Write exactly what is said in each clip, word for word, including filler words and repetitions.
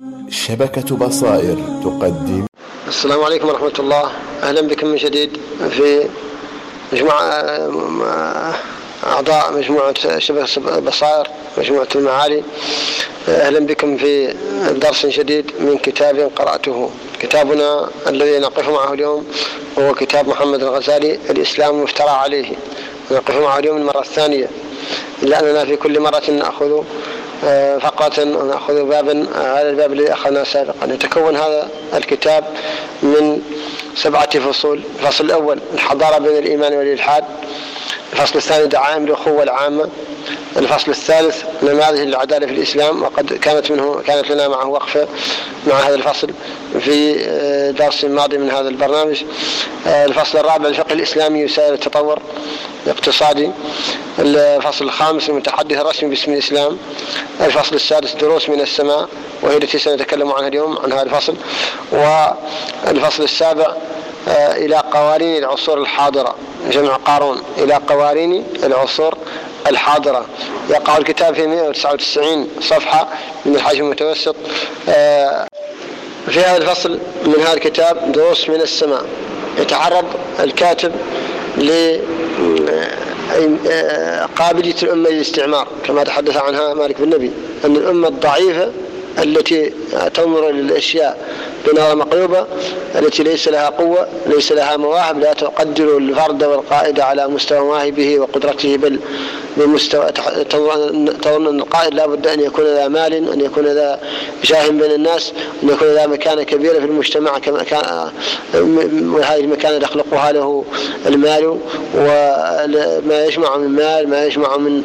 شبكة بصائر تقدم. السلام عليكم ورحمة الله، أهلا بكم من جديد في مجموعة أعضاء مجموعة شبكة بصائر مجموعة المعالي. أهلا بكم في درس جديد من كتاب قرأته. كتابنا الذي نقف معه اليوم هو كتاب محمد الغزالي الإسلام مفترى عليه. نقف معه اليوم المرة الثانية، إلا أننا في كل مرة نأخذ فقرة ونأخذ بابا على الباب الذي أخذنا سابقا. يتكون هذا الكتاب من سبعة فصول. الفصل الأول الحضارة بين الإيمان والإلحاد. الفصل الثاني دعائم الأخوة العامة. الفصل الثالث نماذج العدالة في الإسلام، وقد كانت منه كانت لنا معه وقفة مع هذا الفصل في درس ماضي من هذا البرنامج. الفصل الرابع الفقه الإسلامي وسائل التطور الاقتصادي. الفصل الخامس المتحدث الرسمي باسم الإسلام. الفصل السادس دروس من السماء، وهي التي سنتكلم عنها اليوم عن هذا الفصل. والفصل السابع إلى قوانين العصور الحاضرة، جمع قارون، إلى قوانين العصور الحاضرة. يقع الكتاب في مئة وتسعة وتسعين صفحة من الحجم المتوسط. في هذا الفصل من هذا الكتاب دروس من السماء، يتعرض الكاتب لقابلية الأمة للاستعمار كما تحدث عنها مالك بن نبي، أن الأمة الضعيفة التي تنظر للأشياء بنظرة مقلوبة، التي ليس لها قوة، ليس لها مواهب، لا تقدر الفرد والقائد على مستوى مواهبه وقدرته، بل بمستوى تظن أن القائد لا بد أن يكون ذا مال، أن يكون ذا جاه بين الناس، أن يكون ذا مكانة كبيرة في المجتمع، كما كان وهذه المكانة يخلقها له المال وما يجمع من مال، ما يجمع من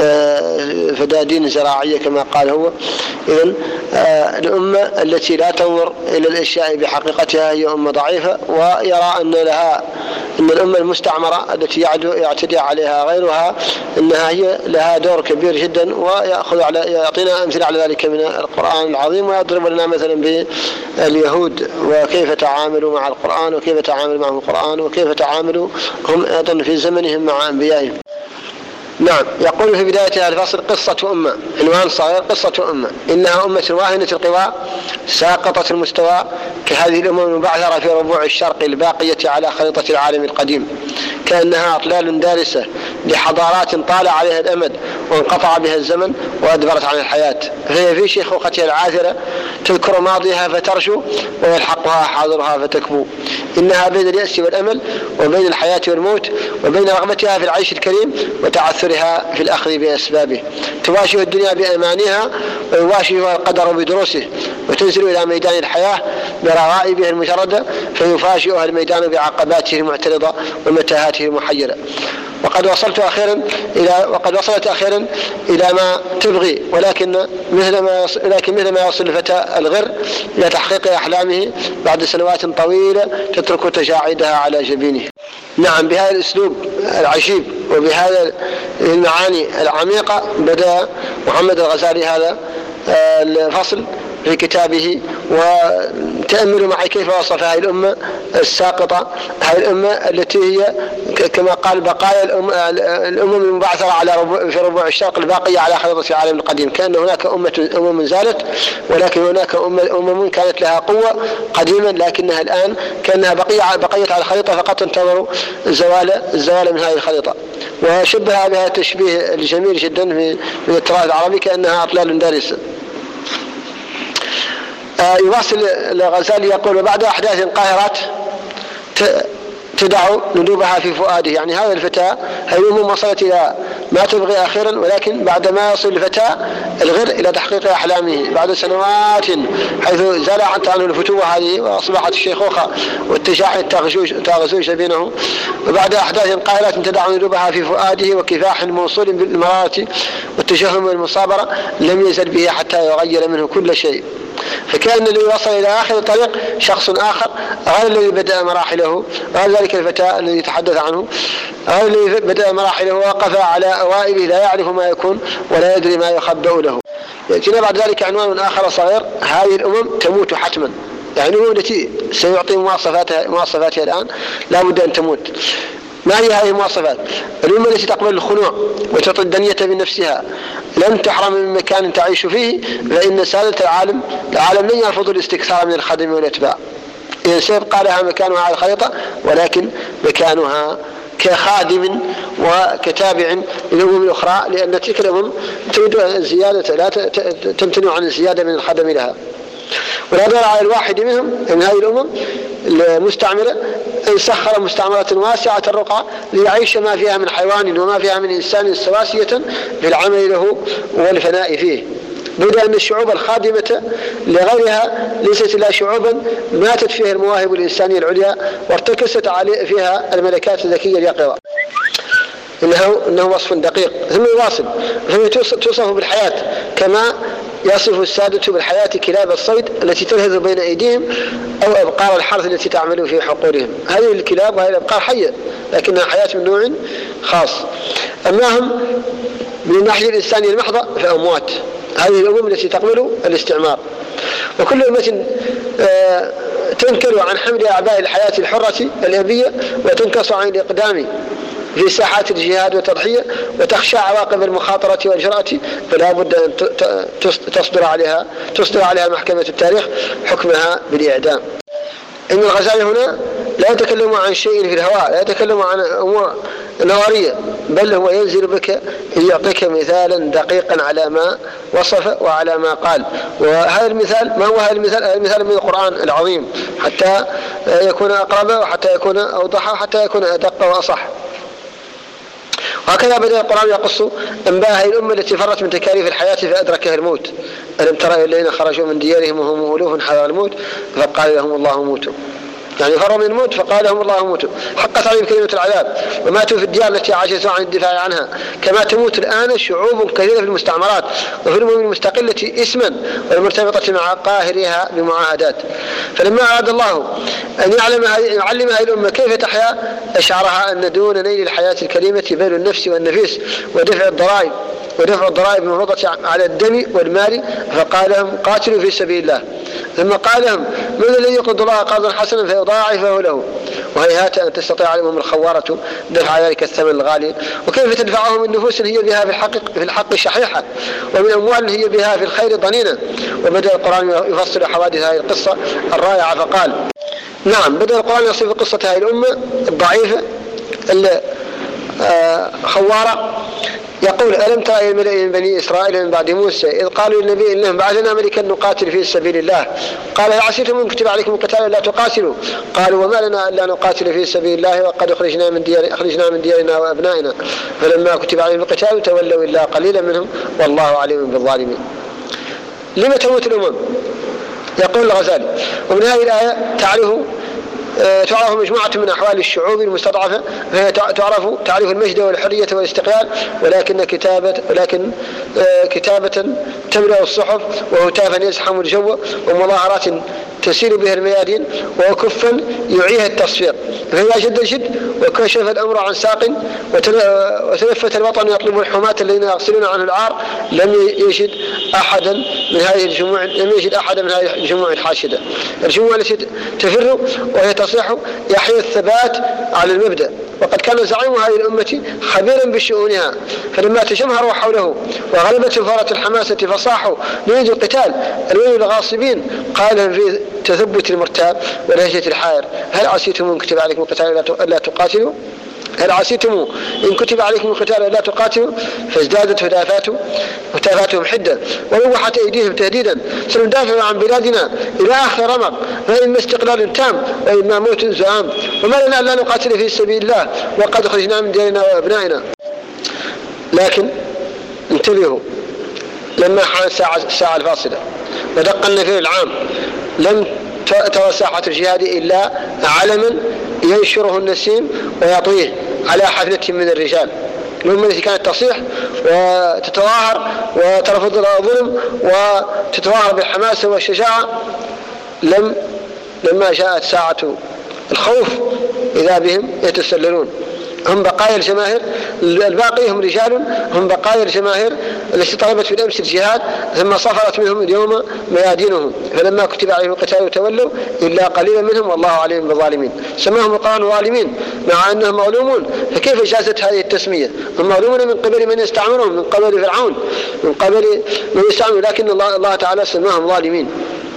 فدادين زراعية كما قال هو. إذن الأمة التي لا تنظر إلى الأشياء بحقيقتها هي أمة ضعيفة، ويرى أن لها أن الأمة المستعمرة التي يعتدي عليها غيرها أنها هي لها دور كبير جدا، ويأخذ على يعطينا أمثلة على ذلك من القرآن العظيم، ويضرب لنا مثلا باليهود وكيف تعاملوا مع القرآن، وكيف تعامل معهم القرآن، وكيف تعاملوا هم أيضا في زمنهم مع أنبيائهم. نعم، يقول في بداية هذا الفصل قصة أمة، عنوان صغير قصة أمة، إنها أمة واهنة القوى ساقطة المستوى كهذه الأمم المبعثرة في ربوع الشرق الباقية على خريطة العالم القديم، كأنها أطلال دارسة لحضارات طال عليها الأمد وانقطع بها الزمن وأدبرت عن الحياة، فهي في شيخوختها العاثرة تذكر ماضيها فترشو ويلحقها حاضرها فتكبو. إنها بين اليأس والأمل، وبين الحياة والموت، وبين رغبتها في العيش الكريم وتعثرها في الأخذ بأسبابه. تواجه الدنيا بأمانها ويواجهها القدر بدروسه، وتنزل إلى ميدان الحياة برغائبها المجردة فيفاجئها الميدان بعقباته المعترضة ومتاهاته المحيرة. وقد وصلت أخيرا إلى وقد وصلت أخيرا إلى ما تبغي، ولكن مثل ما يصل لكن مثل ما يصل الفتى الغر إلى تحقيق أحلامه بعد سنوات طويلة تترك تجاعيدها على جبينه. نعم، بهذا الأسلوب العجيب وبهذا المعاني العميقة بدأ محمد الغزالي هذا الفصل في كتابه. وتأملوا معي كيف وصف هذه الأمة الساقطة، هذه الأمة التي هي كما قال بقايا الأمم المبعثرة على ربوع في ربوع الشرق الباقية على خريطة العالم القديم، كأن هناك أمة أمم زالت، ولكن هناك أمم كانت لها قوة قديما، لكنها الآن كأنها بقية بقيت على الخريطة فقط تنتظر الزوال الزوال من هذه الخريطة. وشبه بها التشبيه الجميل جدا من التراث العربي كأنها أطلال دارسة. يواصل الغزالي يقول: وبعد أحداث قاهرات تدع ندوبها في فؤاده، يعني هذا الفتى هي الأمم وصلت إلى ما تبغي أخيرا، ولكن بعدما يصل الفتى الغر إلى تحقيق أحلامه بعد سنوات حيث زال عنه الفتوة هذه وأصبحت الشيخوخة والتجاعيد تغزو جبينه. وبعد أحداث قاهرات تدع ندوبها في فؤاده وكفاح موصول بالمرارة والتجهم والمصابرة لم يزل به حتى يغير منه كل شيء. فكان الذي وصل إلى آخر الطريق شخص آخر غير الذي بدأ مراحله، غير ذلك الفتى الذي تحدث عنه، غير الذي بدأ مراحله ووقف على أوائله لا يعرف ما يكون ولا يدري ما يخبأ له. يأتينا بعد ذلك عنوان آخر صغير: هذه الأمم تموت حتما، يعني الأمم التي سيعطي مواصفاتها مواصفاتها الآن لا بد أن تموت. ما هي هذه المواصفات؟ الأمة التي تقبل الخنوع وتعطي الدنية بنفسها لم تحرم من مكان تعيش فيه، فإن سادة العالم العالم لن يرفض الاستكثار من الخدم والاتباع، إذن سيبقى لها مكانها على الخريطة، ولكن مكانها كخادم وكتابع للأمم الأخرى، لأن تلك الأمم تريد الزيادة لا تمتنع عن الزيادة من الخدم لها. ولا ضرر على الواحد منهم من هذه الأمم المستعمرة أن سخر مستعمرة واسعة الرقعة ليعيش ما فيها من حيوان وما فيها من إنسان سواسية بالعمل له والفناء فيه، بيد أن الشعوب الخادمة لغيرها ليست إلا شعوبا ماتت فيها المواهب الإنسانية العليا وارتكست فيها الملكات الذكية اليقظة. إنه, إنه وصف دقيق. ثم يواصل فهي توصف بالحياة كما يصف السادة بالحياة كلاب الصيد التي تلهث بين أيديهم أو أبقار الحرث التي تعمل في حقولهم. هذه الكلاب وهذه الأبقار حية لكنها حياة من نوع خاص. أما هم من الناحية الإنسانية المحضة فأموات. هذه الأمم التي تقبل الاستعمار. وكل أمة تنكر عن حمل أعباء الحياة الحرة الأبية وتنكص عن الإقدام في ساحات الجهاد والتضحية وتخشى عواقب المخاطرة والجرأة، فلا بد أن تصدر عليها تصدر عليها محكمة التاريخ حكمها بالإعدام. إن الغزالي هنا لا يتكلم عن شيء في الهواء، لا يتكلم عن أمور نظرية، بل هو ينزل بك ليعطيك مثالا دقيقا على ما وصف وعلى ما قال. وهذا المثال ما هو هذا المثال؟ هذا المثال من القرآن العظيم حتى يكون أقرب وحتى يكون أوضح وحتى يكون أدق وأصح. وهكذا بدأ القرآن يقص أنباء هذه الأمة التي فرت من تكاليف الحياة فأدركها الموت. ألم ترى إلى الذين خرجوا من ديارهم وهم ألوف حذر الموت فقال لهم الله موتوا، يعني فروا من الموت فقال لهم الله موتوا، حقت عليهم كلمة العذاب وماتوا في الديار التي عجزوا عن الدفاع عنها، كما تموت الآن شعوب كثيرة في المستعمرات وفي الأمم المستقلة اسما والمرتبطة مع قاهرها بمعاهدات. فلما أراد الله أن يعلم يعلم هذه الأمة كيف تحيا أشعرها أن دون نيل الحياة الكريمة بذل النفس والنفيس ودفع الضرائب ودفع الضرائب المفروضة على الدم والمال، فقال لهم قاتلوا في سبيل الله. ثم قال لهم من الذي يقرض الله قرضا حسنا فيضاعفه له، وهيهات أن تستطيع عليهم الخوارة دفع ذلك الثمن الغالي. وكيف تدفعهم من نفوس هي بها في الحق في الحق شحيحة ومن أموال هي بها في الخير ضنينة. وبدأ القرآن يفصل حوادث هذه القصة الرائعة فقال نعم بدأ القرآن يصف قصة هذه الأمة الضعيفة الخوارة. يقول ألم تر إلى الملأ من بني إسرائيل من بعد موسى إذ قالوا للنبي إنهم بعثنا ملكا نقاتل في سبيل الله قال هل عسيتم إن كتب عليكم القتال لا تقاتلوا قالوا وما لنا ألا نقاتل في سبيل الله وقد أخرجنا من ديار أخرجنا من ديارنا وأبنائنا فلما كتب عليهم القتال تولوا إلا قليلا منهم والله عليم بالظالمين. لما تموت الأمم؟ يقول الغزالي ومن هذه الآية تعرف تعرف مجموعة من أحوال الشعوب المستضعفة، فهي تعرف تعرف المجد والحرية والاستقلال، ولكن كتابة ولكن كتابة تملأ الصحف وهتافا يزحم الجو ومظاهرات تسير بها الميادين وكفا يعيها التصفير، فهي جد الجد وكشف الأمر عن ساق وتلفت الوطن يطلب الحماة الذين يغسلون عنه العار. لم يجد أحدا من هذه الجموع لم يجد أحدا من هذه الجموع الحاشدة، الجموع التي تفر وهي تصيح يحيى الثبات على المبدأ. وقد كان زعيم هذه الأمة خبيرا بشؤونها، فلما تجمهروا حوله وغلبت فرط الحماسة فصاحوا نريد القتال الويل الغاصبين قال في تثبت المرتاب ولهجة الحائر هل عسيتم إن كتب عليكم القتال ألا تقاتلوا هل عسيتم إن كتب عليكم القتال ألا تقاتلوا فازدادت هتافاته هتافاتهم حدة وروحت أيديهم تهديدا سندافع عن بلادنا إلى آخر رمق فإما استقلال تام وإما موت زعام وما لنا ألا نقاتل في سبيل الله وقد خرجنا من ديارنا وأبنائنا. لكن انتبهوا لما حان الساعة الفاصلة ودق النفير العام لم ترى ساحة الجهاد إلا علما ينشره النسيم ويطويه على حفنة من الرجال. الأمة التي كانت تصيح وتتظاهر وترفض الظلم وتتظاهر بالحماسة والشجاعة لم لما جاءت ساعة الخوف إذا بهم يتسللون. هم بقايا الجماهير، الباقي هم رجال هم بقايا الجماهير التي طلبت بالأمس الجهاد ثم صفرت منهم اليوم ميادينهم، فلما كتب عليهم القتال تولوا إلا قليلا منهم والله عليم بالظالمين. سماهم القرآن ظالمين مع أنهم مظلومون، فكيف جازت هذه التسمية؟ هم مظلومون من قبل من يستعمرهم، من قبل فرعون، من قبل من يستعمر، لكن الله, الله تعالى سماهم ظالمين.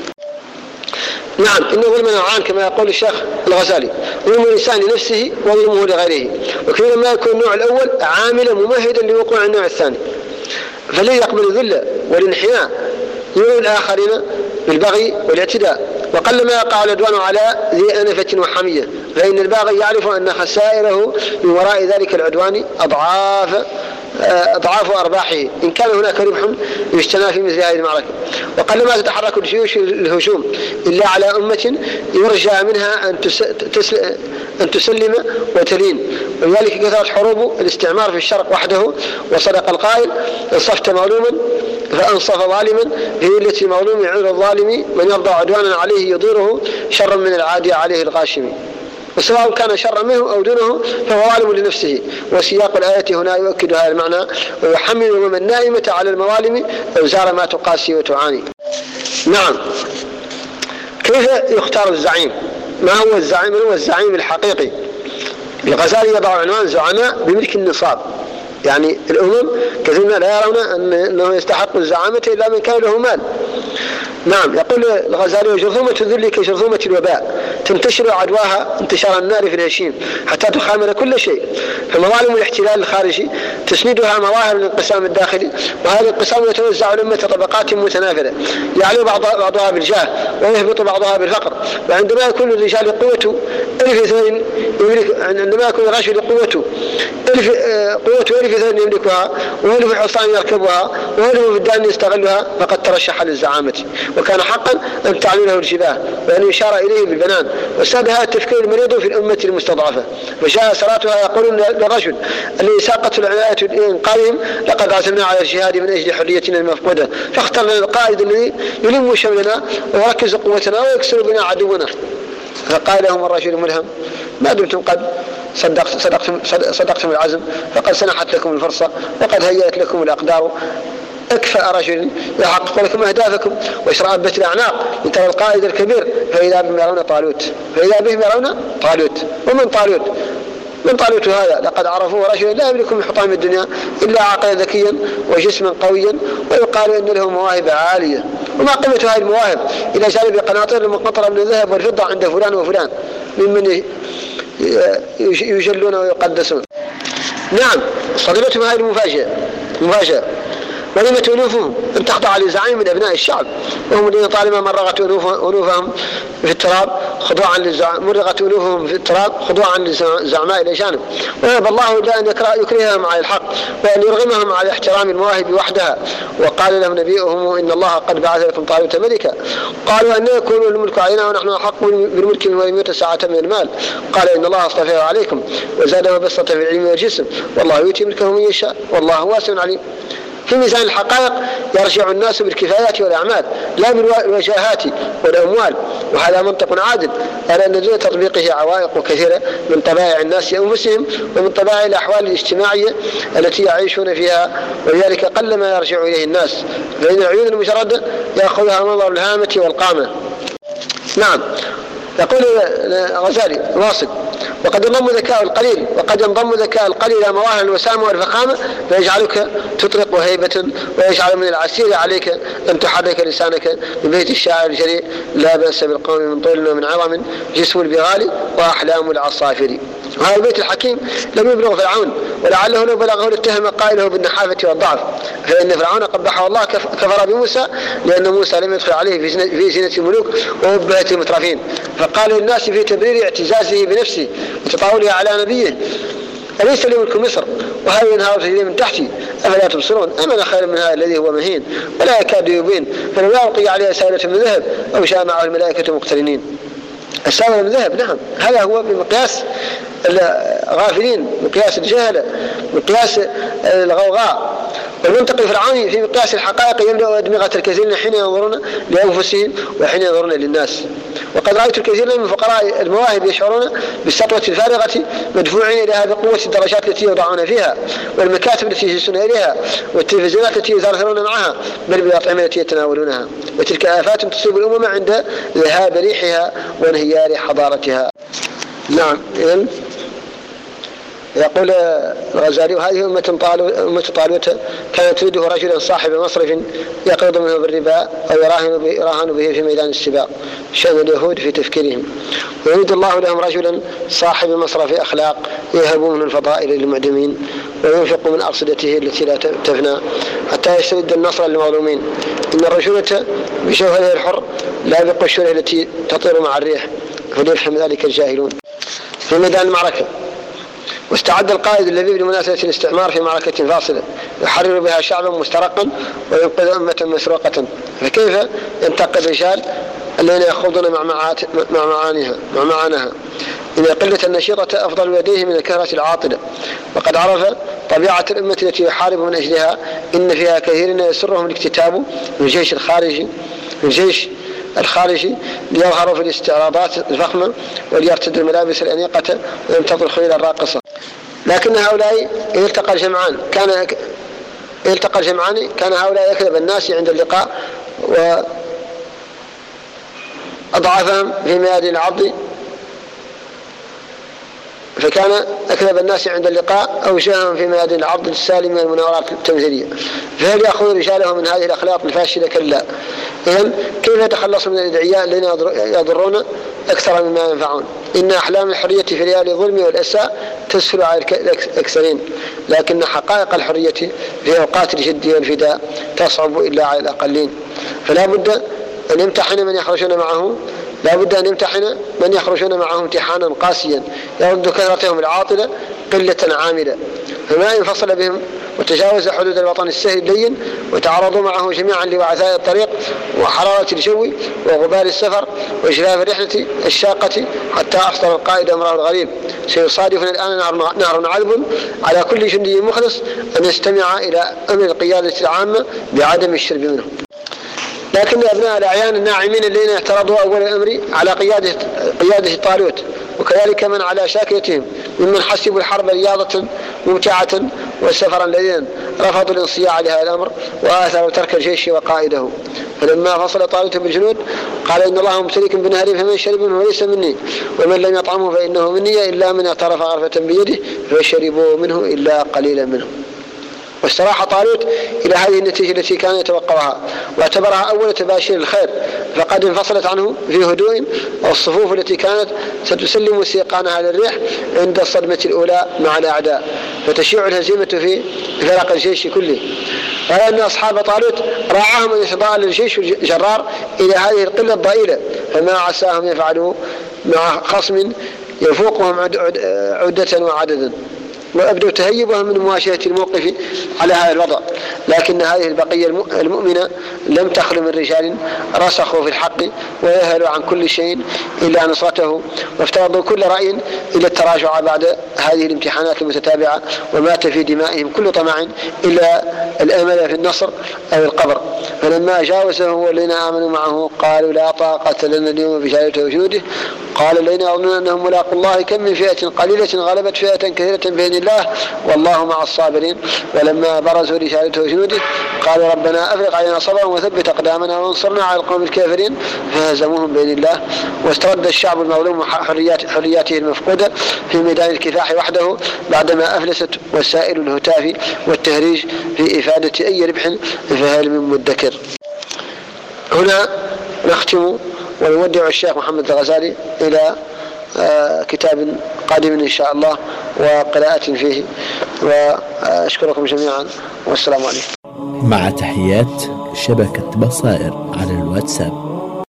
نعم، إن ظلم نوعان كما يقول الشيخ الغزالي: ظلم الإنسان لنفسه وظلمه لغيره، وكثيرا ما يكون النوع الأول عاملا ممهدا لوقوع النوع الثاني، فالذي يقبل الذل والانحناء يظلم الآخرين بالبغي والاعتداء، وقلما يقع العدوان على ذي أنفة وحمية، فإن الباغي يعرف أن خسائره من وراء ذلك العدوان أضعاف أضعاف أرباحه إن كان هناك ربح يجتنى في مثل هذه المعركة. وقلما تتحرك الجيوش الهجوم إلا على أمة يرجى منها أن أن تسلم وتلين، ولذلك كثرت حروب الاستعمار في الشرق وحده. وصدق القائل: انصفت مظلوما فأنصف ظالما، هي التي مظلوم يعير الظالم من يرضى عدوانا عليه يضيره شرا من العادي عليه الغاشم، وسواء كان شرا منه أو دونه فهو ظالم لنفسه. وسياق الآية هنا يؤكد هذا المعنى ويحمل الأمم النائمة على المظالم أوزار ما تقاسي وتعاني. نعم، كيف يختار الزعيم؟ ما هو الزعيم؟ من هو الزعيم الحقيقي؟ الغزالي يضع عنوان زعماء بملك النصاب، يعني الأمم كثيرا لا يرون أنه يستحق الزعامة إلا من كان له مال. نعم، يقول الغزالي: وجرثومة الذل كجرثومة الوباء تنتشر عدواها انتشار النار في الهشيم حتى تخامر كل شيء، فمظالم الاحتلال الخارجي تسندها مظاهر الانقسام الداخلي، وهذا الانقسام يتوزع لأمة طبقات متنافرة يعلو بعضها بالجاه ويهبط بعضها بالفقر. وعندما يكون الرجال قوة ألف اثنين يملك عندما يكون الرجل قوة ألف قوة ألف اثنين يملكها وألف حصان يركبها وألف فدان يستغلها فقد ترشح للزعامة، وكان حقا أن تعلو له الجباه وأن يشار إليه بالبنان. وساد هذا التفكير المريض في الأمة المستضعفة، وجاء سراتها يقولون للرجل الذي ساقت العناية لإنقاذهم: لقد عزمنا على الجهاد من أجل حريتنا المفقودة، فاختر لنا القائد الذي يلم شملنا ويركز قوتنا ويكسر بنا عدونا. فقال لهم الرجل الملهم: ما دمتم قد صدقت صدقتم, صدقتم العزم فقد سنحت لكم الفرصة وقد هيأت لكم الأقدار، أكفأ رجل يحقق لكم أهدافكم وإشرابة الأعناق لترى القائد الكبير فإذا بهم يرون طالوت فإذا بهم يرون طالوت ومن طالوت من طالوت هذا؟ لقد عرفوه رجلا لا يملك من حطام الدنيا إلا عقلا ذكيا وجسما قويا، ويقال إن له مواهب عالية. وما قيمة هذه المواهب إلى جانب قناطير المقنطرة من الذهب والفضة عند فلان وفلان ممن يجلون ويقدسون. نعم، صدمتهم هذه المفاجأة مفاجأة ولمت أنوفهم أن تخضع لزعيم من أبناء الشعب، وهم الذين طالما مرغت أنوفهم في التراب خضوعا للزعماء مرغت أنوفهم في التراب خضوعا للزعماء إلى جانب. ويأبى الله إلا أن يكرههم على الحق وأن يرغمهم على احترام المواهب وحدها. وقال لهم نبيهم: إن الله قد بعث لكم طالوت ملكا. قالوا: أن يكون الملك علينا ونحن أحق بالملك ولم يؤت ساعة من المال؟ قال: إن الله اصطفاه عليكم وزاده بسطة في العلم والجسم، والله يؤتي ملكه من يشاء والله واسع عليم. في ميزان الحقائق يرجع الناس بالكفايات والأعمال لا بالوجاهات والأموال، وهذا منطق عادل، على أن دون تطبيقه عوائق كثيرة من طبائع الناس أنفسهم ومن طبائع الأحوال الاجتماعية التي يعيشون فيها، ولذلك قلما يرجع إليه الناس، فإن العيون المجردة يأخذها منظر الهامة والقامة. نعم، يقول الغزالي واصل: وقد ينضم ذكاء القليل وقد ينضم ذكاء القليل إلى مواهب الوسامة والفخامة فيجعلك تطرق هيبة، ويجعل من العسير عليك أن تحرك لسانك من بيت الشاعر الجريء: لا بأس بالقوم من طول ومن عظم جسم البغال وأحلام العصافر. وهذا البيت الحكيم لم يبلغ فرعون، ولعله لو بلغه لاتهم قائله بالنحافة والضعف، فإن فرعون قبحه الله كفر بموسى لأن موسى لم يدخل عليه في زينة الملوك ووبهة المترفين، فقال للناس في تبرير اعتزازه بنفسه وتطاوله على نبيه: أليس لي ملك مصر وهذا ينهار تجري من تحتي أفلا تبصرون؟ أمن خير من هذا الذي هو مهين ولا يكاد يبين، فلو ألقي عليه سائلة من ذهب أو جاء معه الملائكة مقترنين. السائلة من ذهب، نعم، هذا هو بمقياس الغافلين، مقياس الجهلة، مقياس الغوغاء. والمنطق الفرعوني في مقياس الحقائق يملأ أدمغة الكثيرين حين ينظرون لأنفسهم وحين ينظرون للناس. وقد رأيت الكثير من فقراء المواهب يشعرون بالسطوة الفارغة مدفوعين إليها بقوة الدرجات التي يوضعون فيها، والمكاتب التي يجلسون إليها، والتلفزيونات التي يزرثرون معها، بل بالأطعمة التي يتناولونها. وتلك آفات تصيب الأمم عند ذهاب ريحها وانهيار حضارتها. نعم. إذن يقول الغزالي: وهذه أمة طالوت كانت تريده رجلا صاحب مصرف يقرض منه بالربا أو يراهن به في ميدان السباق، شأن اليهود في تفكيرهم. ويريد الله لهم رجلا صاحب مصرف أخلاق يهب منه الفضائل للمعدمين وينفق من أرصدته التي لا تفنى حتى يسترد النصر للمظلومين. إن الرجولة بشوهها الحر لا بقشره التي تطير مع الريح، فليفهم ذلك الجاهلون. في ميدان المعركة واستعد القائد الذي بمناسبة الاستعمار في معركة فاصلة يحرر بها شعبا مسترقا وينقذ أمة مسروقة، فكيف ينتقي الرجال الذين يخوضون مع مع معانيها مع معانها؟ إن قلة النشيطة أفضل لديه من الكثرة العاطلة. وقد عرف طبيعة الأمة التي يحارب من أجلها إن فيها كثيرين يسرهم الاكتتاب من الجيش الخارجي من الجيش الخارجي ليظهروا في الاستعراضات الفخمة وليرتدوا الملابس الأنيقة ويمتطوا الخيول الراقصة. لكن هؤلاء إذا التقى الجمعان كان إذا التقى الجمعان كان هؤلاء يكذب الناس عند اللقاء وأضعفهم في ميادين العض، فكان أكذب الناس عند اللقاء أوجههم في ميادين العض السالم من المناورات التمثيلية. فهل يأخذ رجالهم من هذه الأخلاق الفاشلة؟ كلا. إذن كيف يتخلصوا من الأدعياء الذين يضرون أكثر مما ينفعون؟ إن أحلام الحرية في ليالي الظلم والأساء تسهل على الأكثرين، لكن حقائق الحرية في أوقات الجد والفداء تصعب إلا على الأقلين. فلا بد أن يمتحن من يخرجون معه لا بد أن يمتحن من يخرجون معه امتحانا قاسيا يرد كثرتهم العاطلة قلة عاملة، فما انفصل بهم وتجاوز حدود الوطن السهل اللين وتعرضوا معه جميعا لوعثاء الطريق وحرارة الجو وغبار السفر وإجلاف الرحلة الشاقة حتى أحضر القائد أمره الغريب. سيصادفنا الآن نهر عذب على كل جندي مخلص أن يستمع إلى أمر القيادة العامة بعدم الشرب منه. لكن أبناء الأعيان الناعمين الذين اعترضوا أول الأمر على قيادة قيادة طالوت وكذلك من على شاكلتهم ممن حسبوا الحرب رياضة ممتعة وسفرا لذيذا رفضوا الانصياع لهذا الأمر وآثروا ترك الجيش وقائده. فلما فصل طالوت بالجنود قال: إن الله ممتلك بنهر فمن شرب منه ليس مني ومن لم يطعمه فإنه مني إلا من اعترف غرفة بيده فشربوا منه إلا قليلا منه. واستراح طالوت إلى هذه النتيجة التي كان يتوقعها واعتبرها أول تباشير الخير، فقد انفصلت عنه في هدوء والصفوف التي كانت ستسلم سيقانها للريح عند الصدمة الأولى مع الأعداء، فتشيع الهزيمة في فرق الجيش كله. ولأن أصحاب طالوت راعاهم أن يتضاءل الجيش الجرار إلى هذه القلة الضئيلة، فما عساهم يفعلوا مع خصم يفوقهم عدة وعددا، وأبدوا تهيبهم من مواجهة الموقف على هذا الوضع. لكن هذه البقية المؤمنة لم تخلو من رجال رسخوا في الحق ويهلوا عن كل شيء إلا نصرته، وافترضوا كل رأي إلى التراجع بعد هذه الامتحانات المتتابعة، ومات في دمائهم كل طمع إلا الأمل في النصر أو القبر. فلما جاوزه والذين آمنوا معه قالوا: لا طاقة لنا اليوم بجلالة وجوده. قال الذين يظنون أنهم ملاقوا الله: كم من فئة قليلة غلبت فئة كثيرة بإذن الله والله مع الصابرين. ولما برزوا لجلالته وجنوده قالوا: ربنا أفرغ علينا صبرا وثبت أقدامنا وانصرنا على القوم الكافرين، فهزموهم بإذن الله. واسترد الشعب المظلوم حريات حرياته المفقودة في ميدان الكفاح وحده بعدما أفلست وسائل الهتاف والتهريج في إفادة أي ربح، فهل من مدكر. هنا نختم ونودع الشيخ محمد الغزالي إلى كتاب قادم إن شاء الله وقراءة فيه، وأشكركم جميعا والسلام عليكم. مع تحيات شبكة بصائر على الواتساب.